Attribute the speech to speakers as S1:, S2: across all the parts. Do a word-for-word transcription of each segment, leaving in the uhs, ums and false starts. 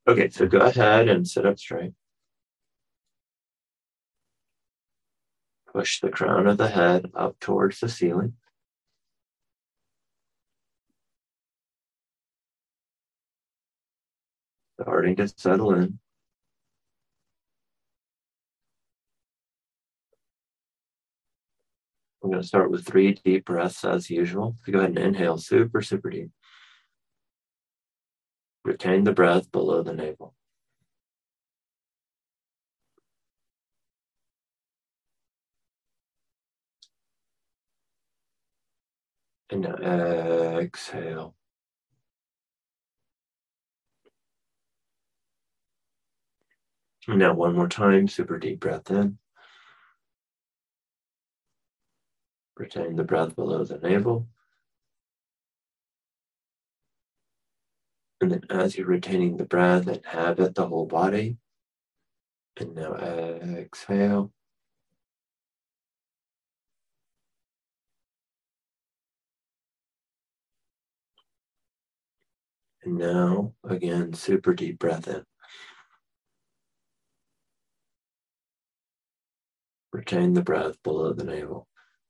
S1: Okay, so go ahead and sit up straight. Push the crown of the head up towards the ceiling. Starting to settle in. I'm going to start with three deep breaths as usual. So go ahead and inhale super, super deep. Retain the breath below the navel. And now exhale. And now one more time, super deep breath in. Retain the breath below the navel. And then as you're retaining the breath, inhabit the whole body. And now exhale. And now, again, super deep breath in. Retain the breath below the navel.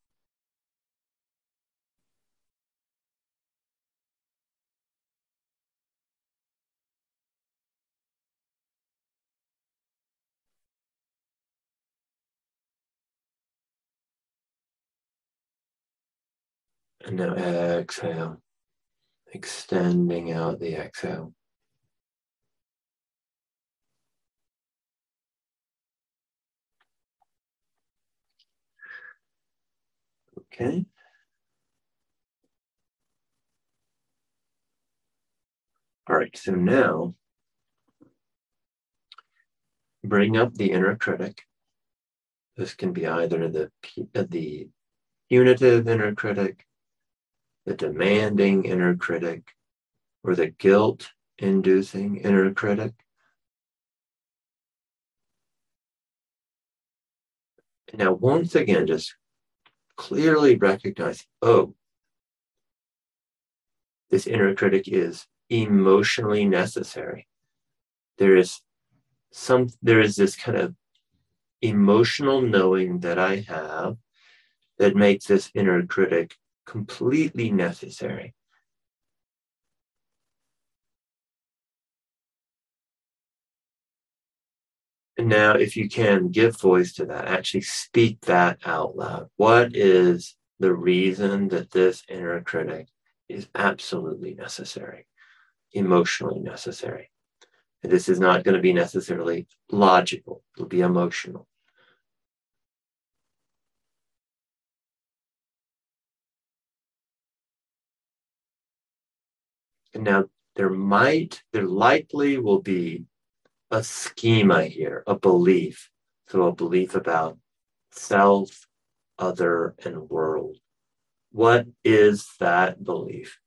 S1: And now exhale, extending out the exhale. Okay. All right, so now bring up the inner critic. This can be either the, the punitive inner critic, the demanding inner critic, or the guilt-inducing inner critic. Now, once again, just clearly recognize, oh, this inner critic is emotionally necessary. There is some, there is this kind of emotional knowing that I have that makes this inner critic completely necessary. And now, if you can give voice to that, actually speak that out loud. What is the reason that this inner critic is absolutely necessary, emotionally necessary? And this is not going to be necessarily logical, it'll be emotional. And now there might, there likely will be a schema here, a belief. So a belief about self, other, and world. What is that belief?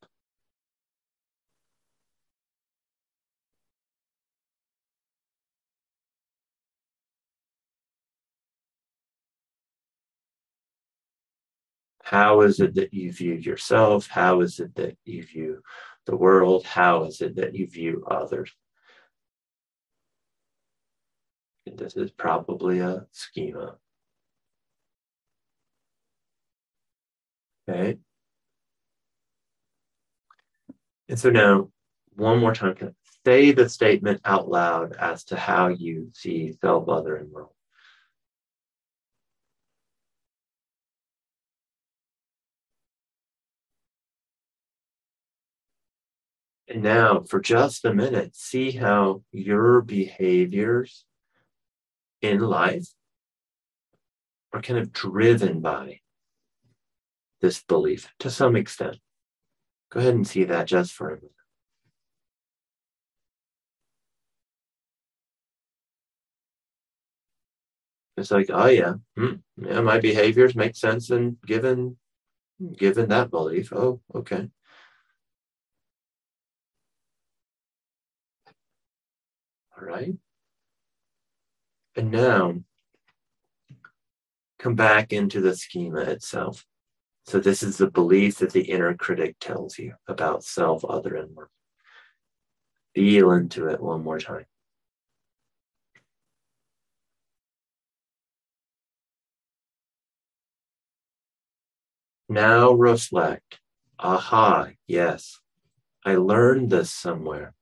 S1: How is it that you view yourself? How is it that you view the world? How is it that you view others? And this is probably a schema. Okay. And so now, one more time, say the statement out loud as to how you see self, other, and world. And now, for just a minute, see how your behaviors in life are kind of driven by this belief to some extent. Go ahead and see that just for a minute. It's like, oh yeah, hmm, yeah, my behaviors make sense, and given given that belief, oh, okay. All right. And now, come back into the schema itself. So this is the belief that the inner critic tells you about self, other, and world. feel into it one more time. Now reflect. Aha, yes, I learned this somewhere.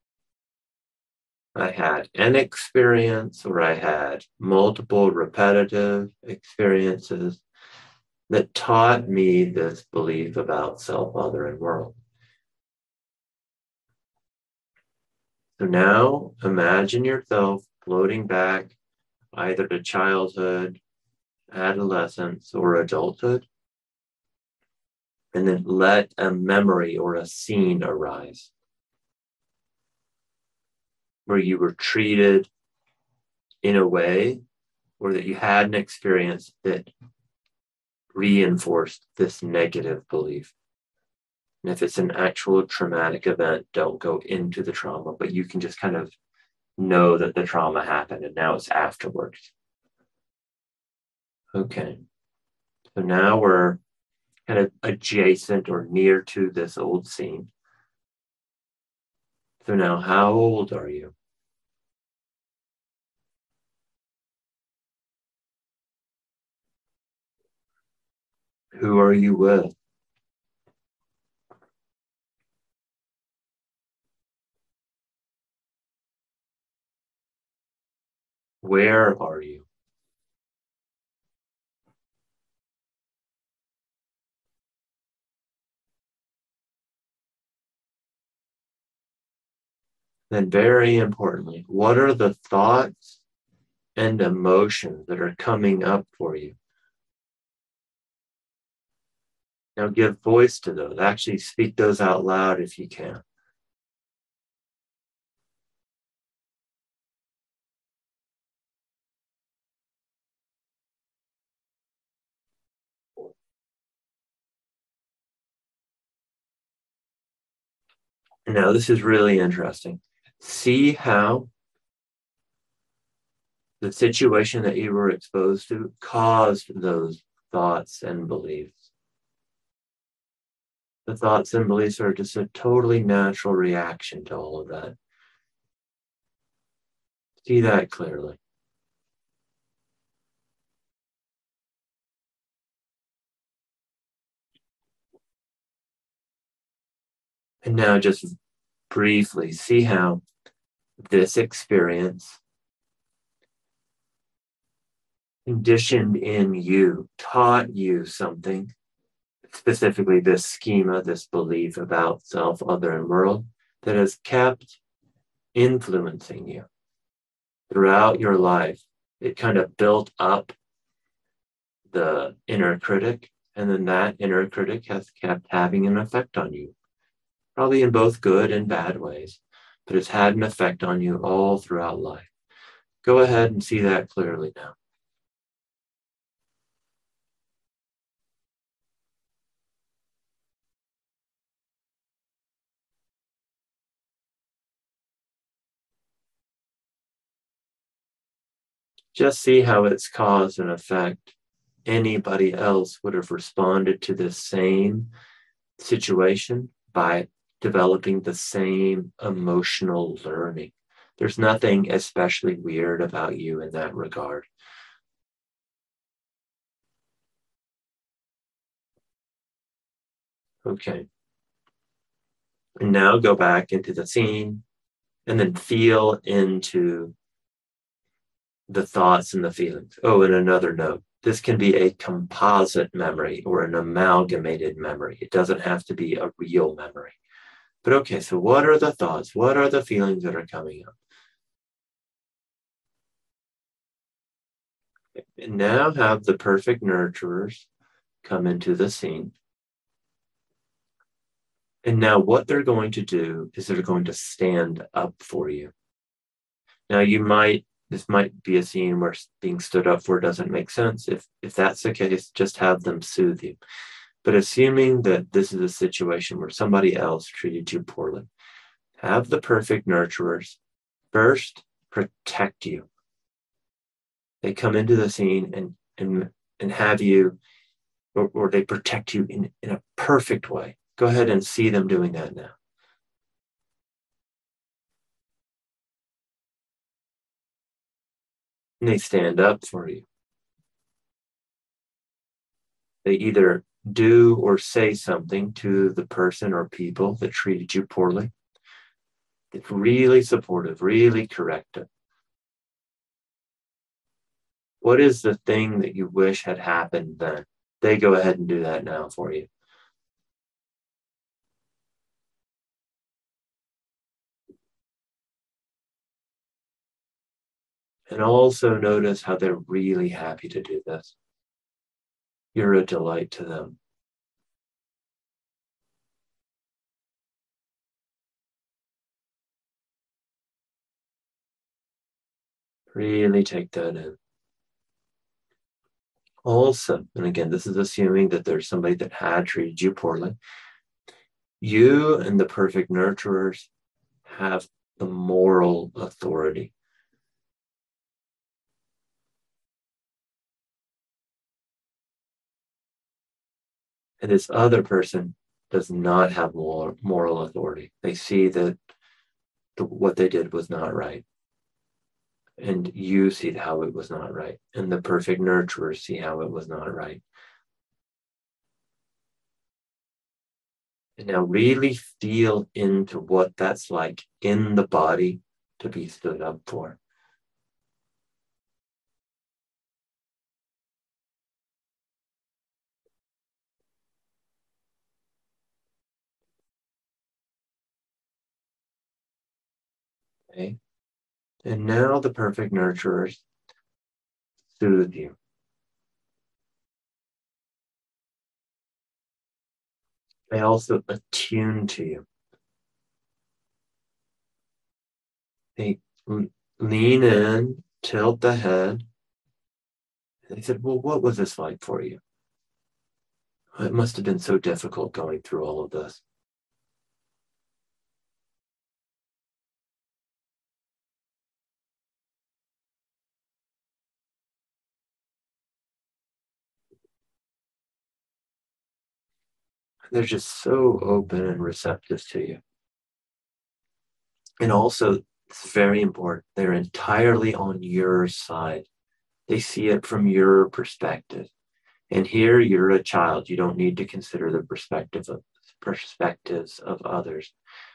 S1: I had an experience, or I had multiple repetitive experiences that taught me this belief about self, other, and world. So now imagine yourself floating back either to childhood, adolescence, or adulthood, and then let a memory or a scene arise where you were treated in a way, or that you had an experience that reinforced this negative belief. And if it's an actual traumatic event, don't go into the trauma, but you can just kind of know that the trauma happened and now it's afterwards. Okay. So now we're kind of adjacent or near to this old scene. So now, how old are you? Who are you with? Where are you? Then, very importantly, what are the thoughts and emotions that are coming up for you? Now give voice to those. Actually speak those out loud if you can. Now this is really interesting. See how the situation that you were exposed to caused those thoughts and beliefs. The thoughts and beliefs are just a totally natural reaction to all of that. See that clearly. And now just briefly see how this experience conditioned in you, taught you something, specifically this schema, this belief about self, other, and world, that has kept influencing you throughout your life. It kind of built up the inner critic, and then that inner critic has kept having an effect on you, probably in both good and bad ways, but it's had an effect on you all throughout life. Go ahead and see that clearly now. Just see how it's cause and effect. Anybody else would have responded to the same situation by developing the same emotional learning. There's nothing especially weird about you in that regard. Okay. And now go back into the scene and then feel into the thoughts and the feelings. Oh, and another note, this can be a composite memory or an amalgamated memory. It doesn't have to be a real memory. But okay, so what are the thoughts? What are the feelings that are coming up? And now have the perfect nurturers come into the scene. And now what they're going to do is they're going to stand up for you. Now you might, this might be a scene where being stood up for doesn't make sense. If, if that's the case, just have them soothe you. But assuming that this is a situation where somebody else treated you poorly, have the perfect nurturers first protect you. They come into the scene and, and, and have you, or, or they protect you in, in a perfect way. Go ahead and see them doing that now. And they stand up for you. They either do or say something to the person or people that treated you poorly. It's really supportive, really corrective. What is the thing that you wish had happened then? They go ahead and do that now for you. And also notice how they're really happy to do this. You're a delight to them. Really take that in. Also, and again, this is assuming that there's somebody that had treated you poorly. You and the perfect nurturers have the moral authority. And this other person does not have moral, moral authority. They see that the, what they did was not right. And you see how it was not right. And the perfect nurturers see how it was not right. And now really feel into what that's like in the body to be stood up for. Okay. And now the perfect nurturers soothe you. They also attune to you. They lean in, tilt the head. They said, well, what was this like for you? It must have been so difficult going through all of this. They're just so open and receptive to you. And also, it's very important, they're entirely on your side. They see it from your perspective. And here you're a child. You don't need to consider the perspective of perspectives of others.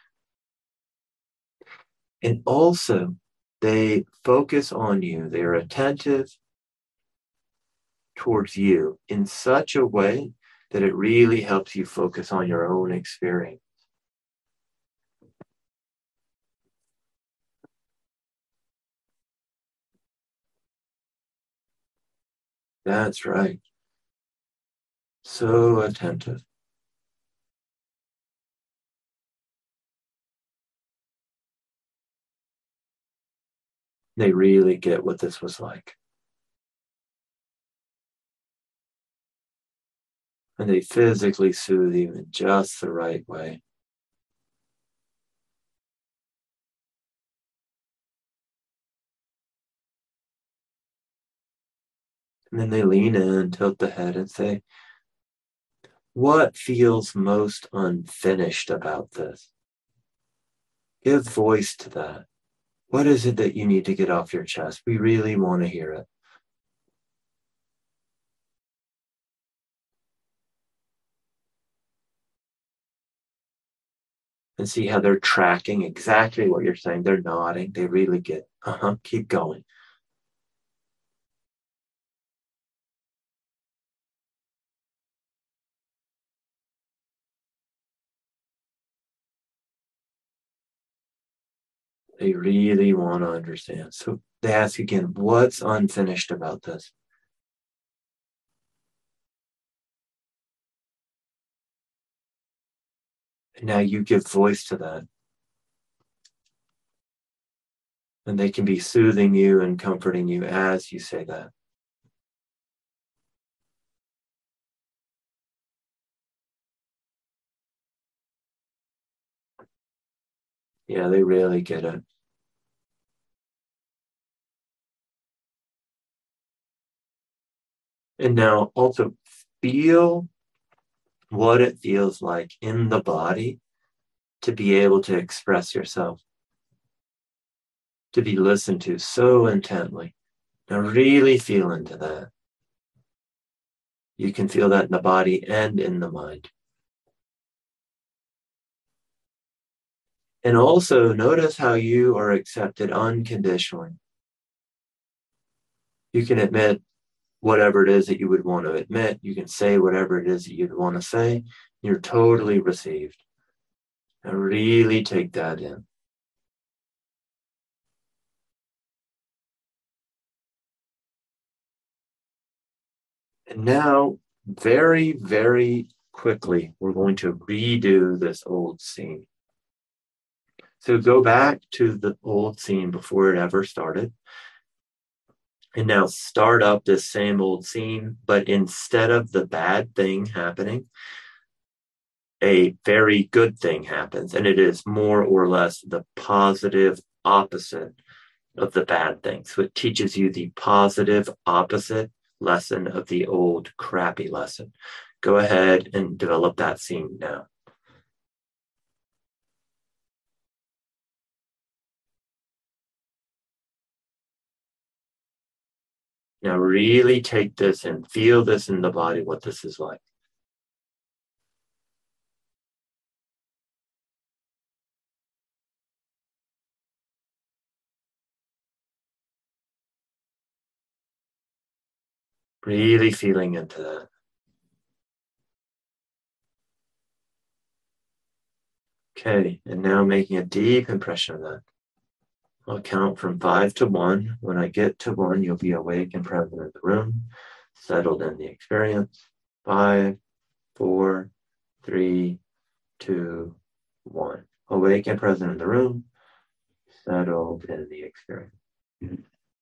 S1: And also, they focus on you. They are attentive towards you in such a way that it really helps you focus on your own experience. That's right. So attentive. They really get what this was like. And they physically soothe you in just the right way. And then they lean in, tilt the head, and say, what feels most unfinished about this? Give voice to that. What is it that you need to get off your chest? We really want to hear it. And see how they're tracking exactly what you're saying. They're nodding. They really get, uh-huh, keep going. They really want to understand. So they ask again, what's unfinished about this? And now you give voice to that. And they can be soothing you and comforting you as you say that. Yeah, they really get it. And now also feel what it feels like in the body to be able to express yourself, to be listened to so intently. Now really feel into that. You can feel that in the body and in the mind. And also notice how you are accepted unconditionally. You can admit whatever it is that you would want to admit. You can say whatever it is that you'd want to say. You're totally received. Now really take that in. And now, very, very quickly, we're going to redo this old scene. So go back to the old scene before it ever started. And now start up this same old scene, but instead of the bad thing happening, a very good thing happens. And it is more or less the positive opposite of the bad thing. So it teaches you the positive opposite lesson of the old crappy lesson. Go ahead and develop that scene now. Now really take this and feel this in the body, what this is like. Really feeling into that. Okay, and now making a deep impression of that. I'll count from five to one. When I get to one, you'll be awake and present in the room, settled in the experience. Five, four, three, two, one. Awake and present in the room, settled in the experience.